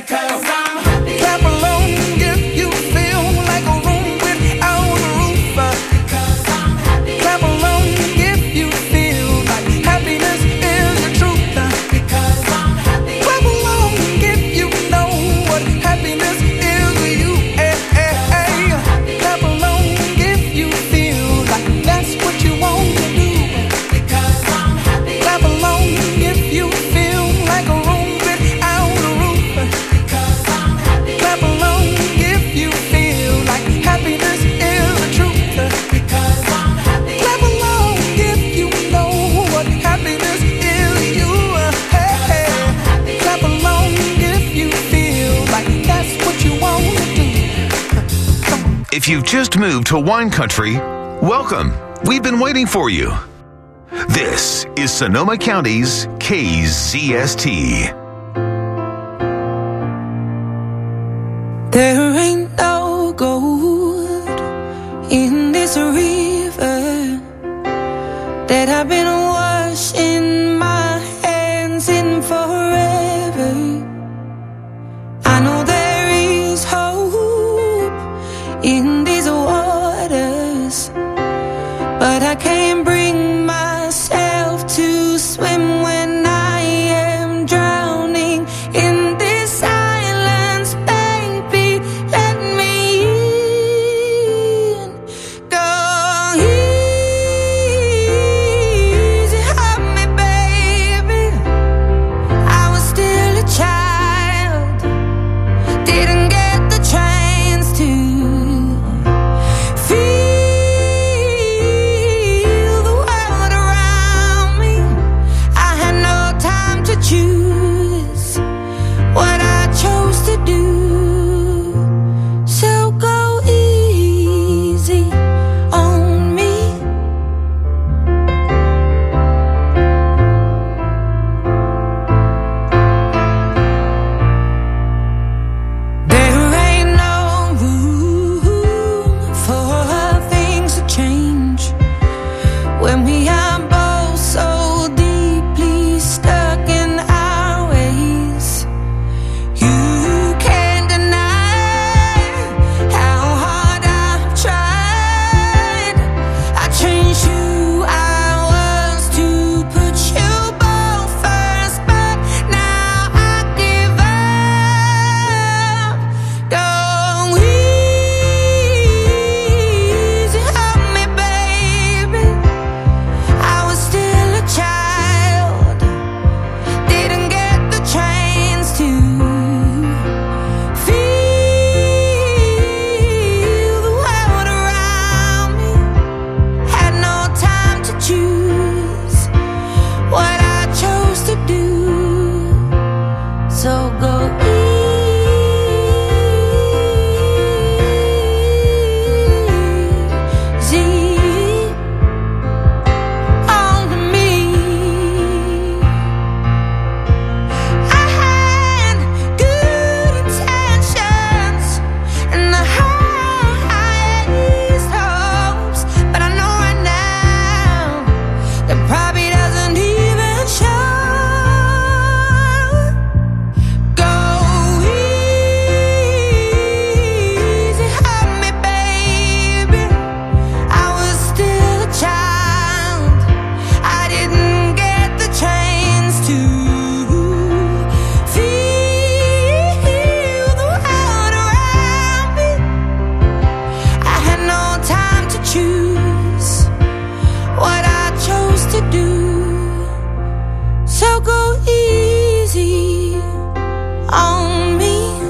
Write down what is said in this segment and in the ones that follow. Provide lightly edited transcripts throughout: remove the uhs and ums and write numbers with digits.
because I'm happy. Clap along if you feel like a room without a roof. Because I'm happy. Clap along if you feel like happiness is the truth. Because I'm happy. Clap along if you know what happiness is to you. Clap along if you feel like that's what you want to do. Because I'm happy. Clap along if you feel like a room without a roof. Because I'm happy. Clap along if you feel like happiness is the truth. Because I'm happy. Clap along if you know what happiness is to you. Clap along if you feel like that's what you want to do. If you've just moved to wine country, welcome. We've been waiting for you. This is Sonoma County's KZST. There ain't no gold in this river that I've been washing my hands in forever. I know there is hope in these waters, but I can't bring myself to swim when I am drowning in this silence. Baby, let me in. Go easy on me, baby. I was still a child, didn't get the chance to feel the world around me. I had no time to choose what I chose to do. So go easy on me. There ain't no room for things to change when we are both so deeply stuck in our ways. You can't deny how hard I've tried. I changed who I was to put you both first, but now I give up. Go easy on me, baby. I was still a child, didn't get the chance to feel the world around me. Had no time to choose what I chose to do. So go easy on me. I had good intentions and the highest hopes, but I know right now that probably doesn't even show. Go easy on me, baby. I was still a child, I didn't get the chance to feel the world around me. I had no time to choose what I chose to do. So go easy on me.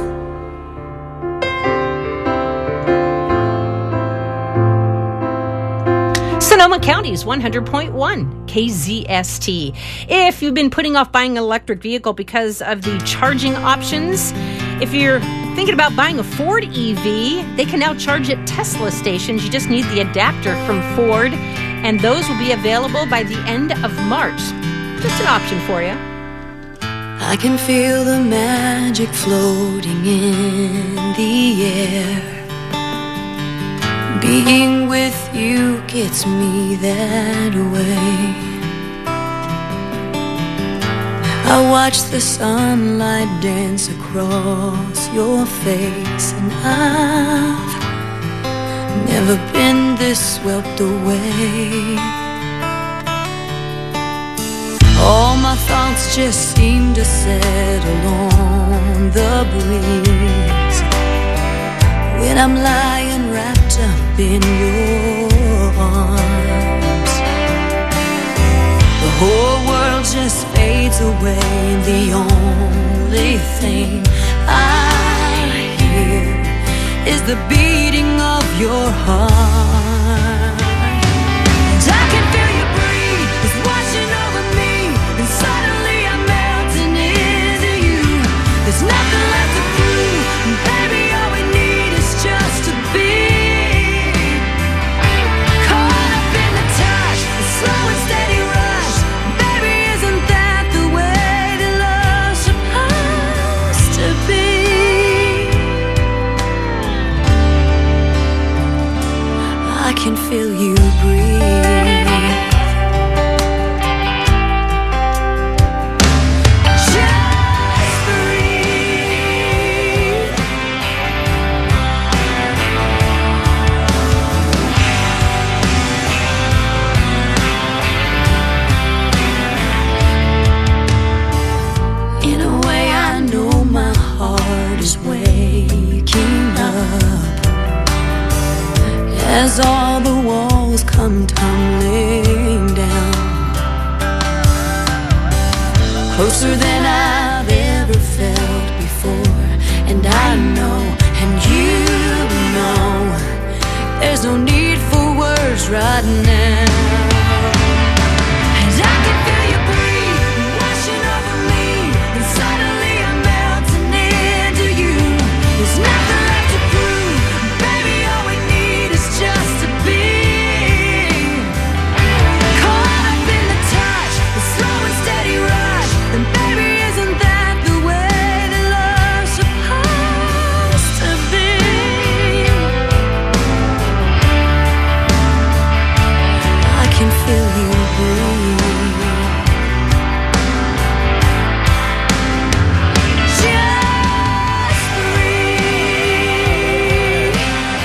Sonoma County's 100.1 KZST. If you've been putting off buying an electric vehicle because of the charging options, if you're thinking about buying a Ford EV, they can now charge at Tesla stations. You just need the adapter from Ford, and those will be available by the end of March. Just an option for you. I can feel the magic floating in the air. Being with you gets me that way. I watch the sunlight dance across your face, and I've never been this swept away. All my thoughts just seem to settle on the breeze when I'm lying wrapped up in your arms. The whole world just fades away, and the only thing I hear is the beating of your heart. And I can feel you breathe, it's washing over me, and suddenly I'm melting into you. There's nothing left to prove, and baby, all we need is just to be caught up in the touch, the slow and steady rush. Baby, isn't that the way that love's supposed to be? I can feel you breathe. Just breathe. In a way, I know my heart is waking up as all the walls come tumbling down, closer than I've ever felt before. And I know, and you know, there's no need for words right now. And I can feel you breathe, washing over me, and suddenly I'm melting into you. There's nothing left to prove, baby, all we need is just to be caught up in the touch, the slow and steady rush. And baby, isn't that the way that love's supposed to be? I can feel you breathe. Just breathe.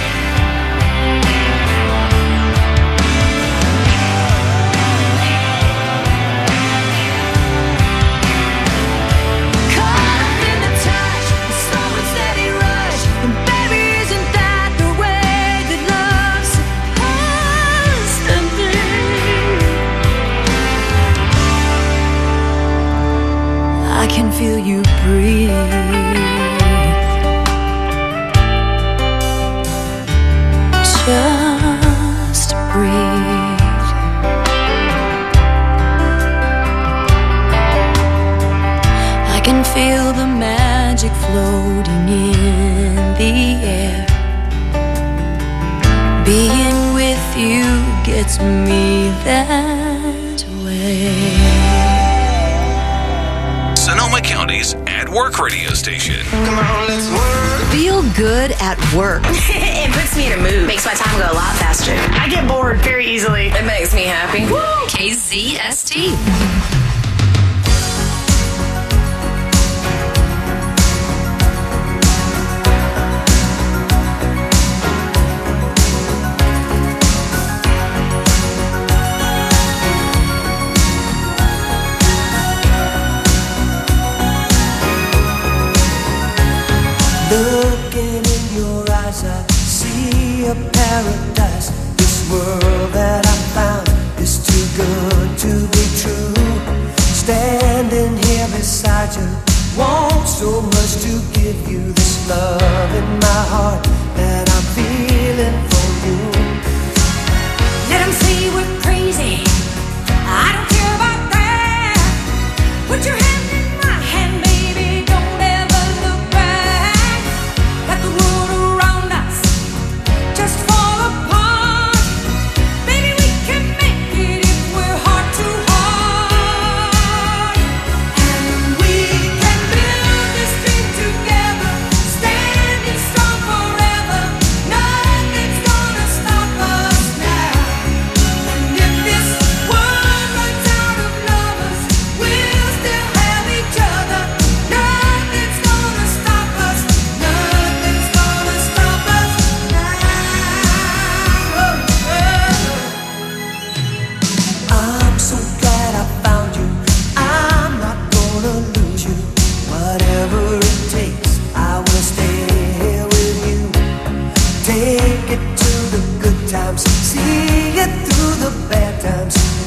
Caught up in the touch, the slow and steady rush. And baby, isn't that the way that love's supposed to be? I can feel you breathe. Just breathe. I can feel the magic floating in the air. Being with you gets me that way. Sonoma County's At Work radio station. Come on, let's work. Feel good at work. It puts me in a mood. Makes my time go a lot faster. I get bored very easily. It makes me happy. KZST. Looking in your eyes, I see a paradise. This world that I found is too good to be true. Standing here beside you, want so much to give you this love in my heart that I'm feeling for you. Let 'em say we're crazy, I don't care about that. Put your hand in my hand, baby, don't ever look back. Let the world around us just fall apart. Baby, we can make it if we're heart to heart. And we can build this dream together, stand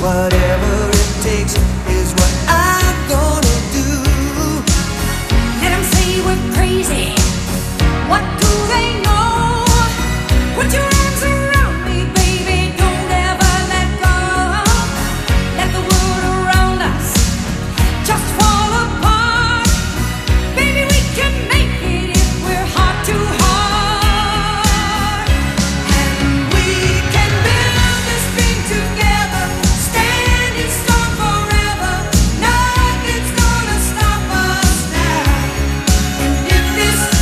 Whatever it takes is what I'm gonna do. Let them say we're crazy. What do they know? Put your arms around me, baby. Don't ever let go. Let the world around us just fall apart. Baby, we can make it if we're heart to heart. And we can build this dream together, standing strong forever. Nothing's gonna stop us now. And if this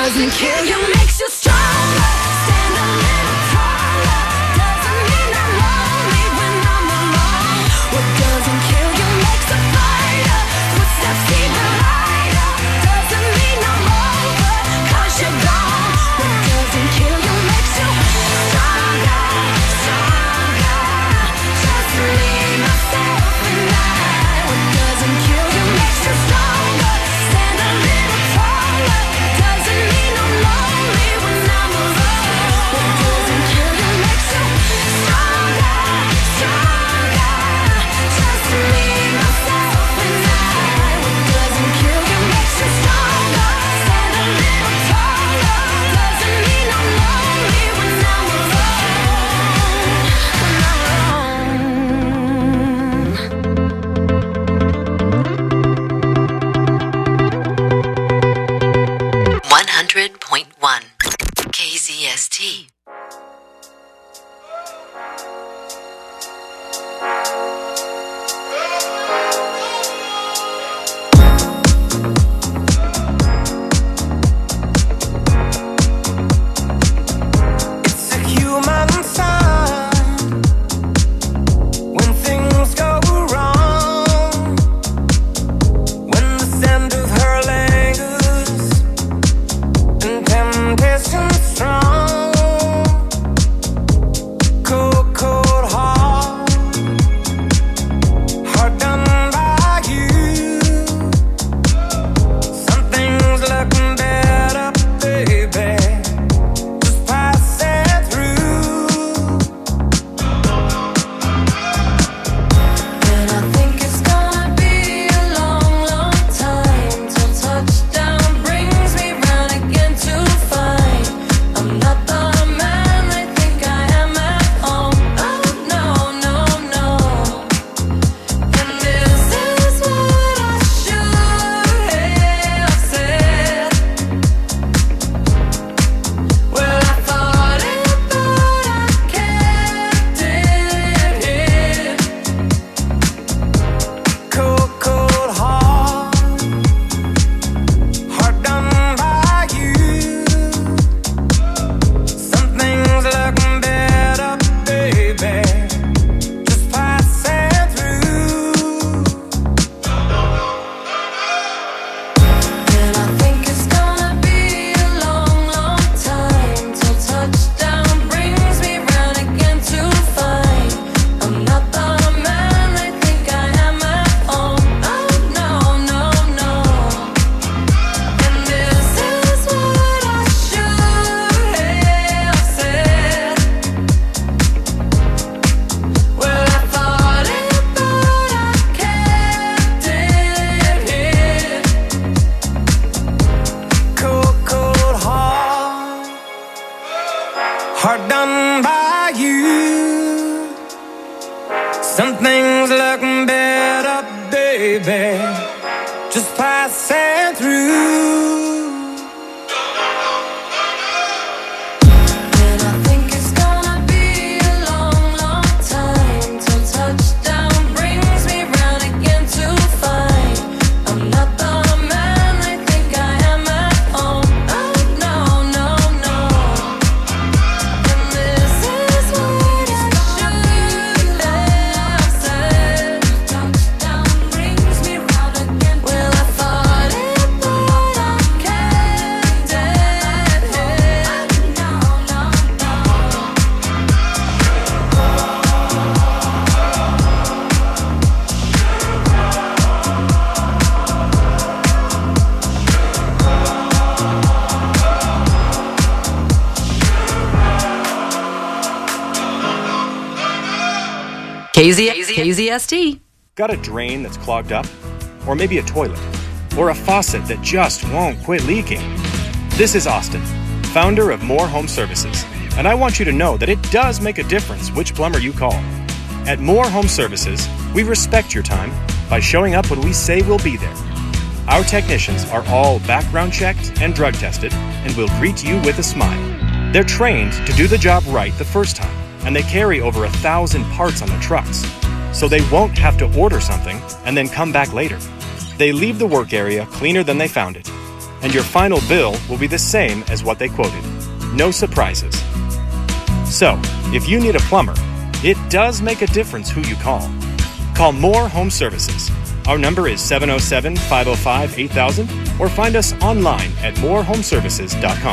doesn't kill you, makes you stronger. Stand a little taller. Doesn't mean I'm lonely when I'm alone. What doesn't kill you makes a fighter. Footsteps even lighter. Doesn't mean I'm over, 'cause you're gone. What doesn't kill you makes you stronger, stronger. Just me, myself, and I. What doesn't kill you makes you stronger. Stand a little taller. Doesn't mean I'm lonely when I'm alone. What doesn't kill you makes you stronger, stronger. Just me, myself, and I. What doesn't kill you makes you stronger. Stand a little taller. Doesn't mean I'm lonely when I'm alone. When I'm alone. 100.1 KZST. It's a human sign when things go wrong, when the scent of her lingers and temptation strong. Cold, cold heart, hard done by you. Something's looking better, baby. Just passing through. And I think it's gonna be a long, long time till touchdown brings me round again to find I'm not the man they think I am at home. Oh no, no, no. And this is what I should have said. Well, I thought it, but I kept it hid. Cold, cold heart, hard done by you. Something's looking better, baby. Just passing through. And I think it's gonna be a long, long time till touchdown brings me round again to find I'm not the man they think I am at home. Oh no, no, no. And this is what I should have said. Well, I thought it, but I kept it hid. Cold, cold heart, hard done by you. Something's looking better, baby. Just passing through. And I think it's gonna be a long, long time till touchdown brings me round again to find I'm not the man they think I am at home. Oh no, no, no. And this is what I should have said. Touchdown brings me round again. Well, I thought it, but I kept it hid. No, no, no. KZST. Got a drain that's clogged up? Or maybe a toilet? Or a faucet that just won't quit leaking? This is Austin, founder of More Home Services, and I want you to know that it does make a difference which plumber you call. At More Home Services, we respect your time by showing up when we say we'll be there. Our technicians are all background checked and drug tested and will greet you with a smile. They're trained to do the job right the first time, and they carry over 1,000 parts on their trucks, so they won't have to order something and then come back later. They leave the work area cleaner than they found it. and your final bill will be the same as what they quoted. No surprises. So, if you need a plumber, it does make a difference who you call. Call Moore Home Services. Our number is 707-505-8000 or find us online at moorehomeservices.com.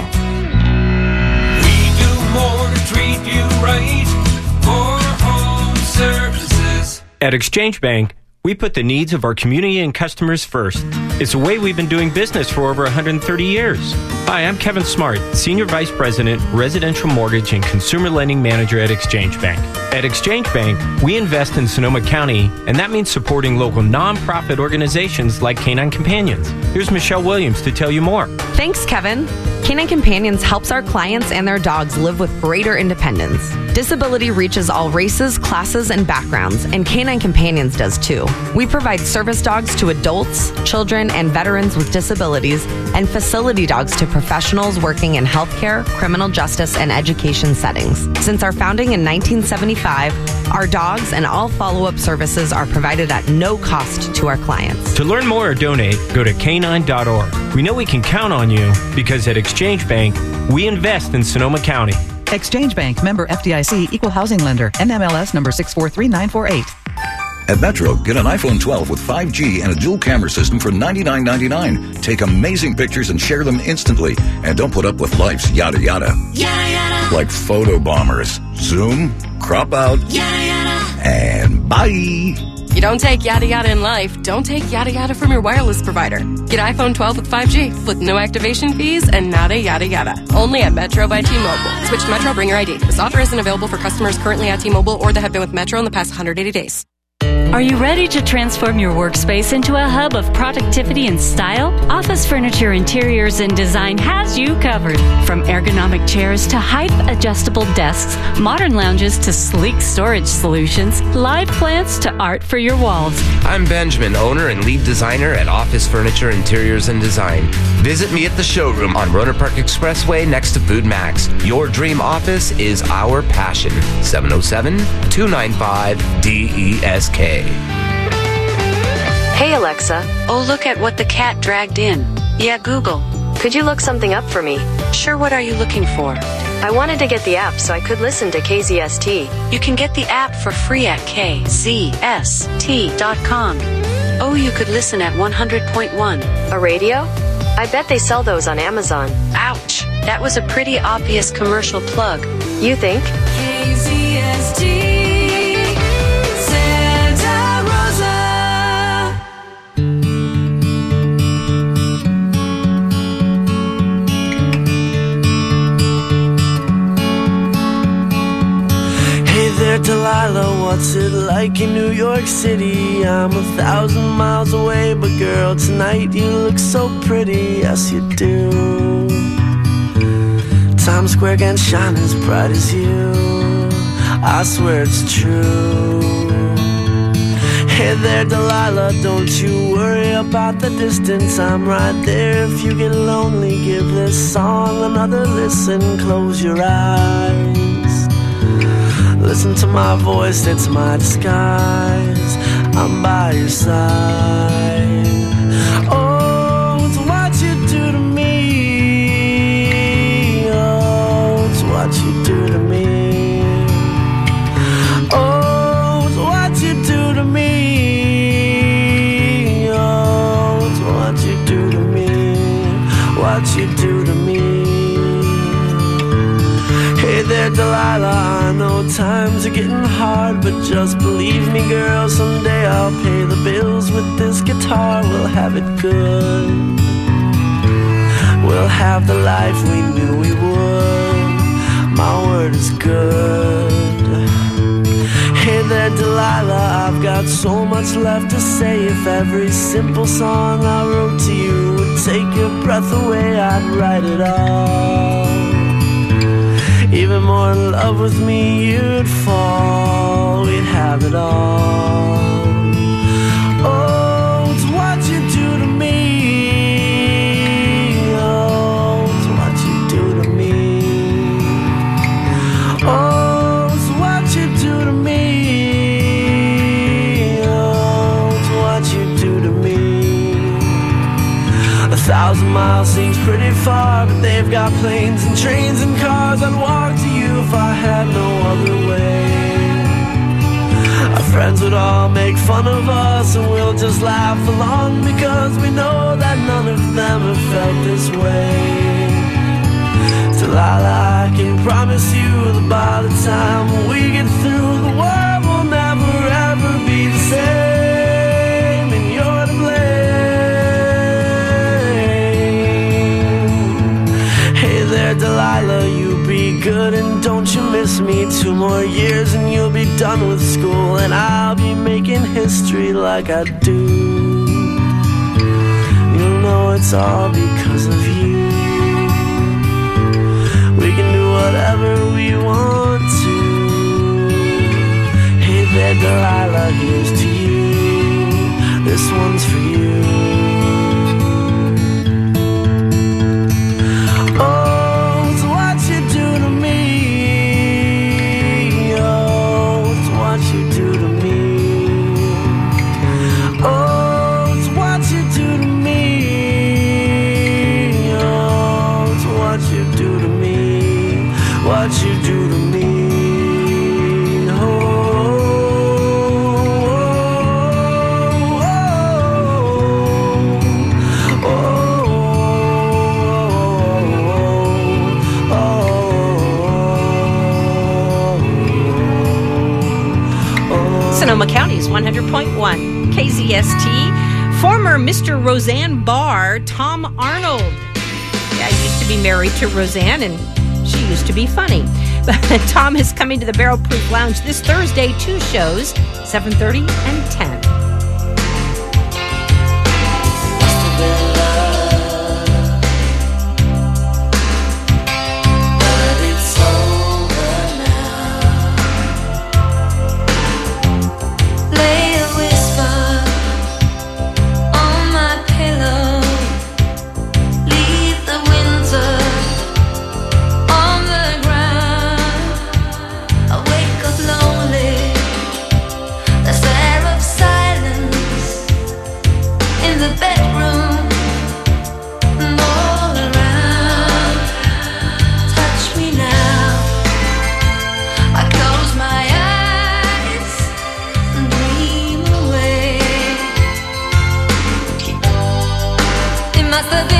We do more to treat you right. Moore Home Services. At Exchange Bank, we put the needs of our community and customers first. It's the way we've been doing business for over 130 years. Hi, I'm Kevin Smart, Senior Vice President, Residential Mortgage and Consumer Lending Manager at Exchange Bank. At Exchange Bank, we invest in Sonoma County, and that means supporting local nonprofit organizations like Canine Companions. Here's Michelle Williams to tell you more. Thanks, Kevin. Canine Companions helps our clients and their dogs live with greater independence. Disability reaches all races, classes, and backgrounds, and Canine Companions does too. We provide service dogs to adults, children, and veterans with disabilities, and facility dogs to professionals working in healthcare, criminal justice, and education settings. Since our founding in 1975, our dogs and all follow-up services are provided at no cost to our clients. To learn more or donate, go to canine.org. We know we can count on you because at Exchange Bank, we invest in Sonoma County. Exchange Bank, member FDIC, equal housing lender, NMLS number 643948. At Metro, get an iPhone 12 with 5G and a dual camera system for $99.99. Take amazing pictures and share them instantly. And don't put up with life's yada yada. Yada yada. Like photo bombers. Zoom, crop out, yada yada. And bye. You don't take yada yada in life. Don't take yada yada from your wireless provider. Get iPhone 12 with 5G with no activation fees and nada yada yada. Only at Metro by T-Mobile. Switch to Metro, bring your ID. This offer isn't available for customers currently at T-Mobile or that have been with Metro in the past 180 days. Are you ready to transform your workspace into a hub of productivity and style? Office Furniture Interiors and Design has you covered. From ergonomic chairs to height-adjustable desks, modern lounges to sleek storage solutions, live plants to art for your walls. I'm Benjamin, owner and lead designer at Office Furniture Interiors and Design. Visit me at the showroom on Roner Park Expressway next to Food Max. Your dream office is our passion. 707-295-DESK. Hey Alexa. Oh, look at what the cat dragged in. Yeah, Google. Could you look something up for me? Sure, what are you looking for? I wanted to get the app so I could listen to KZST. You can get the app for free at kzst.com. Oh, you could listen at 100.1. A radio? I bet they sell those on Amazon. Ouch. That was a pretty obvious commercial plug. You think? KZST. Delilah, what's it like in New York City? I'm 1,000 miles away, but girl, tonight you look so pretty, yes you do. Times Square can shine as bright as you, I swear it's true. Hey there, Delilah, don't you worry about the distance, I'm right there. If you get lonely, give this song another listen, close your eyes. Listen to my voice, it's my disguise. I'm by your side. Oh, it's what you do to me. Oh, it's what you do to me. Oh, it's what you do to me. Oh, it's what you do to me. What you do to me. Hey there, Delilah, I know times are getting hard, but just believe me, girl, someday I'll pay the bills with this guitar. We'll have it good. We'll have the life we knew we would. My word is good. Hey there, Delilah, I've got so much left to say. If every simple song I wrote to you would take your breath away, I'd write it all. Even more in love with me, you'd fall. We'd have it all. Oh, it's what you do to me. Oh, it's what you do to me. Oh, it's what you do to me. Oh, it's what you do to me. 1,000 miles seems pretty far, but they've got planes and trains and cars. I'd walk to you if I had no other way. Our friends would all make fun of us, and we'll just laugh along, because we know that none of them have felt this way. Delilah, I can promise you that by the time we get through, the world will never ever be the same, and you're to blame. Hey there, Delilah, you be good and don't you miss me. 2 more years and you'll be done with school, and I'll be making history like I do. You'll know it's all because of you. We can do whatever we want to. Hey there, Delilah, here's to you. This one's for you. Oh, it's what you do to me. Oh, it's what you do to me. Oh, it's what you do to me. Oh, it's what you do to me. What you do to me. Oh, oh, oh. Sonoma County's 100.1 KZST. Former Mr. Roseanne Barr, Tom Arnold. Yeah, I used to be married to Roseanne, and she used to be funny. But Tom is coming to the Barrel Proof Lounge this Thursday, 2 shows, 7:30 and 10. Must have been